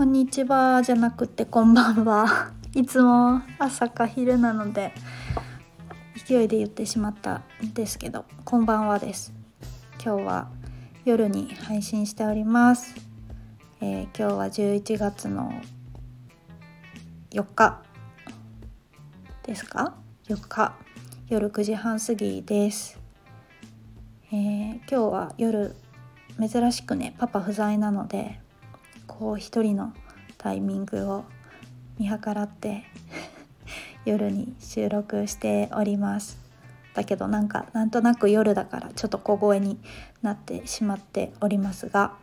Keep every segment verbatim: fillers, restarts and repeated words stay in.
こんにちはじゃなくてこんばんはいつも朝か昼なので勢いで言ってしまったんですけど、こんばんはです。今日は夜に配信しております。えー、今日はじゅういちがつのよっかですかよっか夜くじはん過ぎです。えー、今日は夜珍しくねパパ不在なので、こう一人のタイミングを見計らって夜に収録しております。だけどなんかなんとなく夜だからちょっと小声になってしまっておりますが、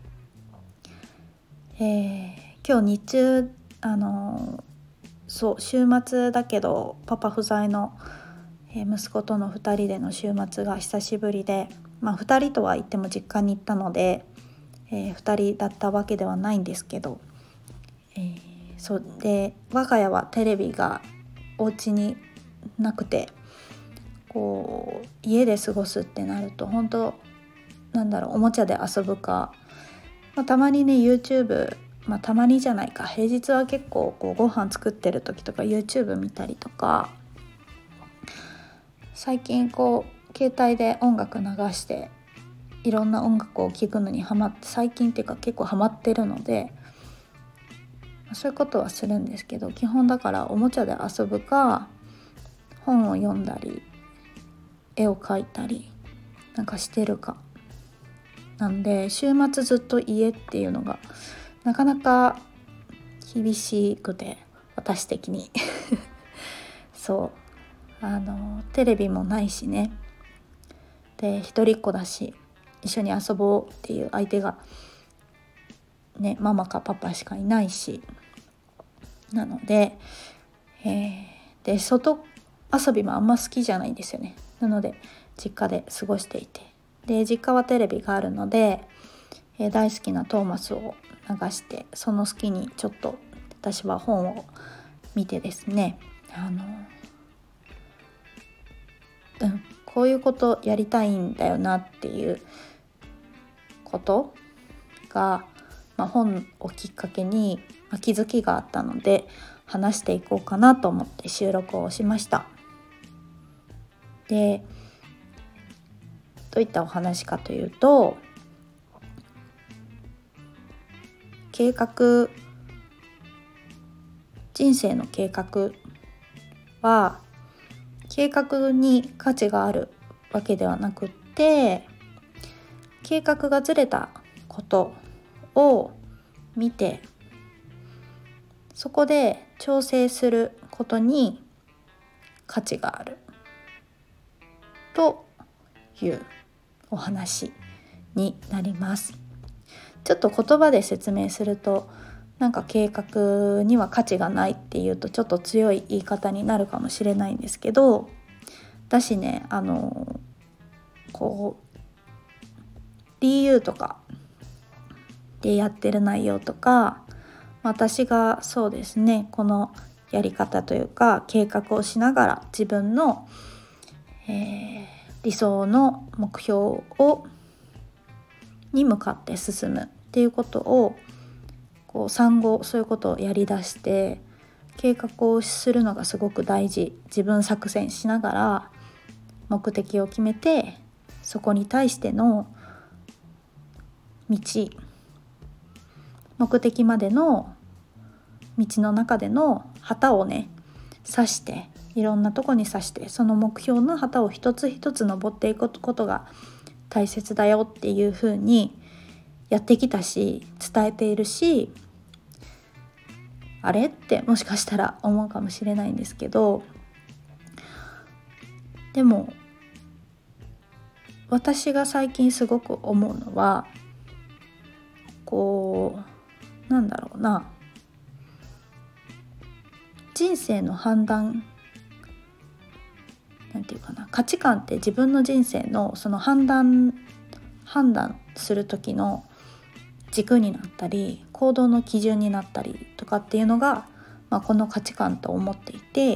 えー、今日日中あのそう週末だけどパパ不在の息子とのふたりでの週末が久しぶりで、まあふたりとは言っても実家に行ったので、えー、ふたりだったわけではないんですけど、えー、そうで我が家はテレビがお家になくて、こう家で過ごすってなると本当なんだろうおもちゃで遊ぶか、まあ、たまにね YouTube、まあ、たまにじゃないか平日は結構こうご飯作ってる時とか YouTube 見たりとか、最近こう携帯で音楽流していろんな音楽を聴くのにハマって最近っていうか結構ハマってるので、そういうことはするんですけど、基本だからおもちゃで遊ぶか本を読んだり絵を描いたりなんかしてるかなんで、週末ずっと家っていうのがなかなか厳しくて私的にそうあのテレビもないしね、で一人っ子だし一緒に遊ぼうっていう相手がねママかパパしかいないし、なので、えー、で外遊びもあんま好きじゃないんですよね。なので実家で過ごしていて、で実家はテレビがあるので、えー、大好きなトーマスを流して、その隙にちょっと私は本を見てですね、あのうんこういうことやりたいんだよなっていうことが、まあ、本をきっかけに、まあ、気づきがあったので話していこうかなと思って収録をしました。でどういったお話かというと、計画人生の計画は計画に価値があるわけではなくって、計画がずれたことを見てそこで調整することに価値があるというお話になります。ちょっと言葉で説明すると、なんか計画には価値がないっていうとちょっと強い言い方になるかもしれないんですけど、私ねあのこう ディーユー とかでやってる内容とか、私がそうですねこのやり方というか計画をしながら自分の、えー、理想の目標をに向かって進むっていうことをこう産後そういうことをやりだして、計画をするのがすごく大事。自分作戦しながら目的を決めて、そこに対しての道目的までの道の中での旗をね刺して、いろんなとこに刺して、その目標の旗を一つ一つ登っていくことが大切だよっていう風にやってきたし伝えているし、あれってもしかしたら思うかもしれないんですけど、でも私が最近すごく思うのは、こうなんだろうな人生の判断なんていうかな価値観って自分の人生のその判断判断する時の軸になったり行動の基準になったりとかっていうのが、まあ、この価値観と思っていて、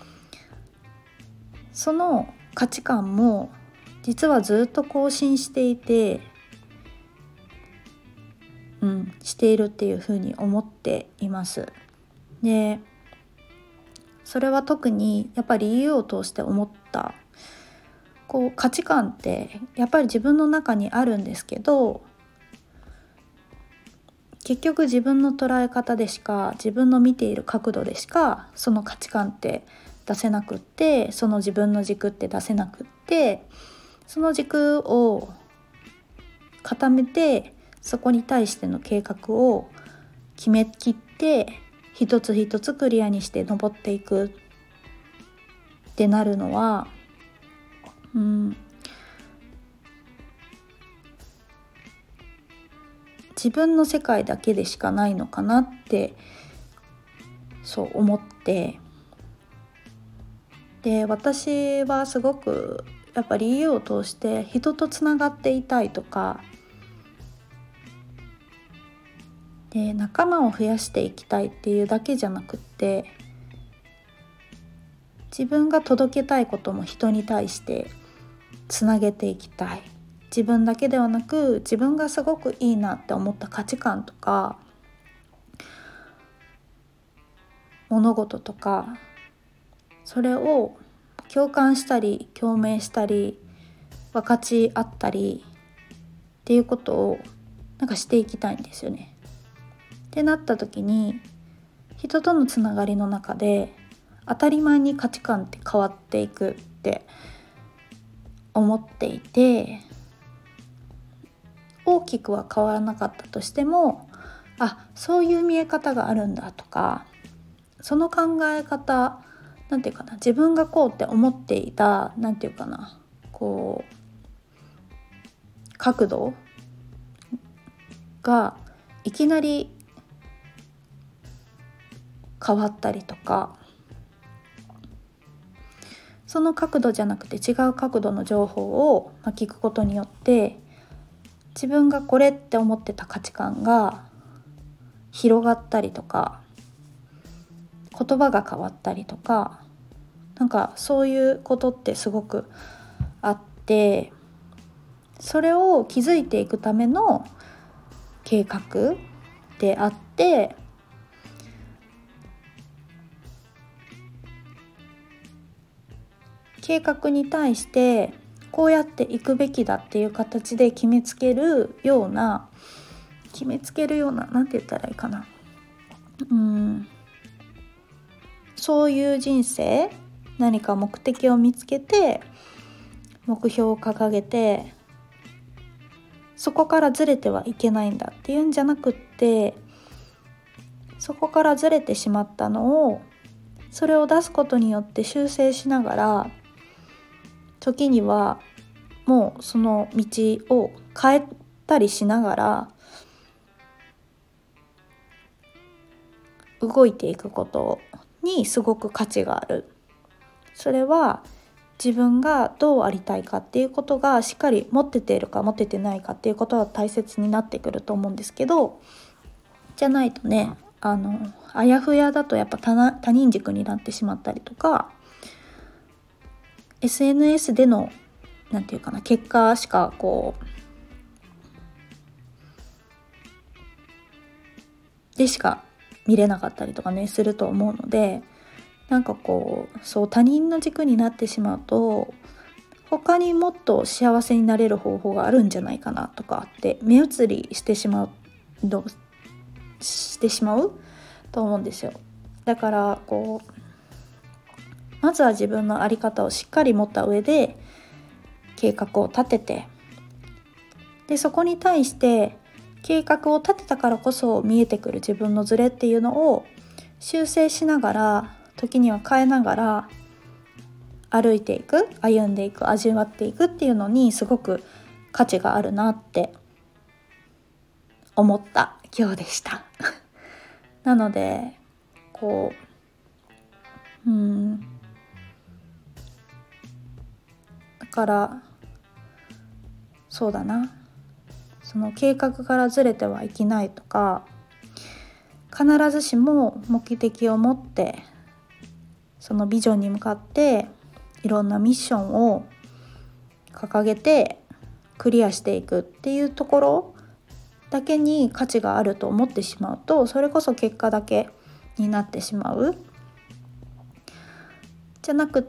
その価値観も実はずっと更新していて、ううん、しているっていうふうに思っています。でそれは特にやっぱり理由を通して思った。こう価値観ってやっぱり自分の中にあるんですけど、結局自分の捉え方でしか、自分の見ている角度でしかその価値観って出せなくって、その自分の軸って出せなくって、その軸を固めてそこに対しての計画を決めきって一つ一つクリアにして登っていくってなるのは、うん、自分の世界だけでしかないのかなってそう思って、で私はすごくやっぱり家を通して人とつながっていたいとかで、仲間を増やしていきたいっていうだけじゃなくって、自分が届けたいことも人に対してつなげていきたい。自分だけではなく、自分がすごくいいなって思った価値観とか物事とか、それを共感したり共鳴したり分かち合ったりっていうことをなんかしていきたいんですよね。ってなった時に、人とのつながりの中で当たり前に価値観って変わっていくって思っていて、大きくは変わらなかったとしても、あ、そういう見え方があるんだとか、その考え方なんていうかな、自分がこうって思っていたなんていうかな、こう角度がいきなり変わったりとか、その角度じゃなくて違う角度の情報を聞くことによって、自分がこれって思ってた価値観が広がったりとか、言葉が変わったりとか、なんかそういうことってすごくあって、それを気づいていくための計画であって、計画に対してこうやっていくべきだっていう形で決めつけるような決めつけるようななんて言ったらいいかな、うーんそういう人生、何か目的を見つけて目標を掲げて、そこからずれてはいけないんだっていうんじゃなくって、そこからずれてしまったのを、それを出すことによって修正しながら、時にはもうその道を変えたりしながら動いていくことにすごく価値がある。それは自分がどうありたいかっていうことがしっかり持ってているか持っててないかっていうことは大切になってくると思うんですけど、じゃないとね、あのあやふやだとやっぱ 他, 他人軸になってしまったりとか、 エスエヌエス でのなんていうかな、結果しかこうでしか見れなかったりとかねすると思うので、なんかこうそう他人の軸になってしまうと、他にもっと幸せになれる方法があるんじゃないかなとかって目移りしてしまうどしてしまうと思うんですよ。だからこうまずは自分の在り方をしっかり持った上で計画を立てて、でそこに対して計画を立てたからこそ見えてくる自分のズレっていうのを修正しながら、時には変えながら歩いていく、歩んでいく、味わっていくっていうのにすごく価値があるなって思った今日でしたなのでこう、うーんだからそうだな、その計画からずれてはいけないとか、必ずしも目的を持ってそのビジョンに向かっていろんなミッションを掲げてクリアしていくっていうところだけに価値があると思ってしまうと、それこそ結果だけになってしまう。じゃなくって、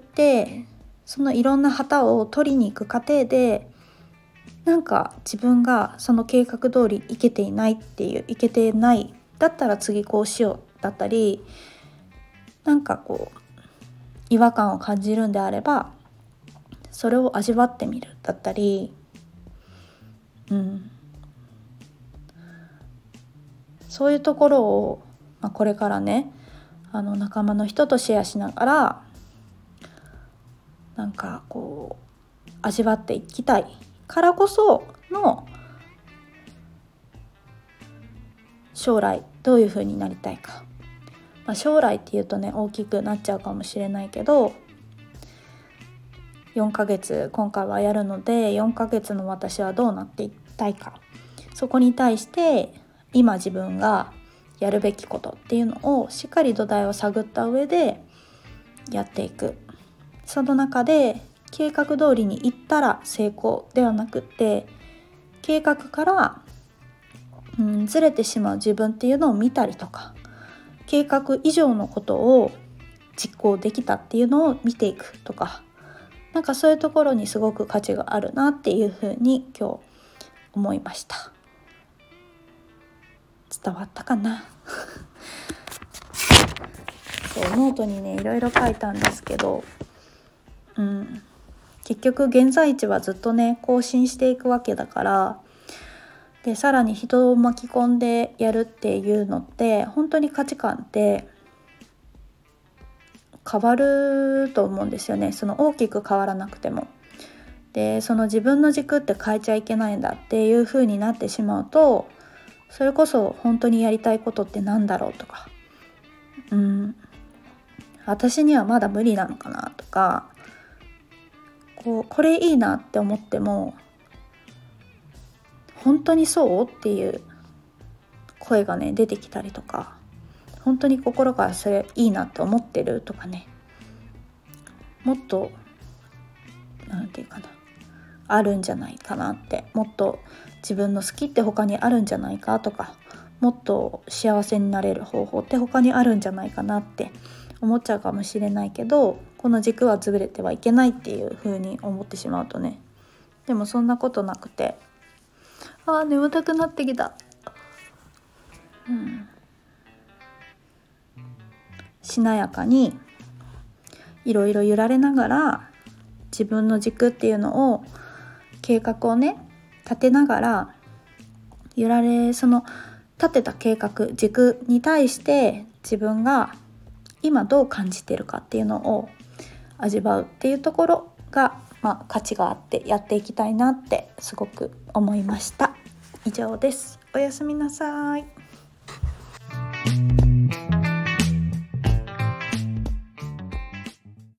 そのいろんな旗を取りに行く過程で、なんか自分がその計画通りいけていないっていう、いけてないだったら次こうしようだったり、なんかこう違和感を感じるんであればそれを味わってみるだったり、うん、そういうところを、まあ、これからねあの仲間の人とシェアしながらなんかこう味わっていきたいからこその将来どういう風になりたいか、まあ、将来っていうとね大きくなっちゃうかもしれないけど、よんかげつ今回はやるのでよんかげつの私はどうなっていきたいか、そこに対して今自分がやるべきことっていうのをしっかり土台を探った上でやっていく。その中で計画通りにいったら成功ではなくって、計画から、うん、ずれてしまう自分っていうのを見たりとか、計画以上のことを実行できたっていうのを見ていくとか、なんかそういうところにすごく価値があるなっていうふうに今日思いました。伝わったかなそうノートにねいろいろ書いたんですけど、うん、結局現在地はずっとね更新していくわけだから、でさらに人を巻き込んでやるっていうのって本当に価値観って変わると思うんですよね。その大きく変わらなくても。でその自分の軸って変えちゃいけないんだっていう風になってしまうと、それこそ本当にやりたいことってなんだろうとか、うん私にはまだ無理なのかなとか、こうこれいいなって思っても本当にそうっていう声がね出てきたりとか、本当に心からそれいいなって思ってるとかね、もっとなんていうかなあるんじゃないかなって、もっと自分の好きって他にあるんじゃないかとか、もっと幸せになれる方法って他にあるんじゃないかなって思っちゃうかもしれないけど、この軸はずれてはいけないっていう風に思ってしまうとね、でもそんなことなくて、あー眠たくなってきた、うん、しなやかにいろいろ揺られながら自分の軸っていうのを計画をね立てながら揺られ、その立てた計画軸に対して自分が今どう感じてるかっていうのを味わうっていうところが、まあ、価値があってやっていきたいなってすごく思いました。以上です。おやすみなさい。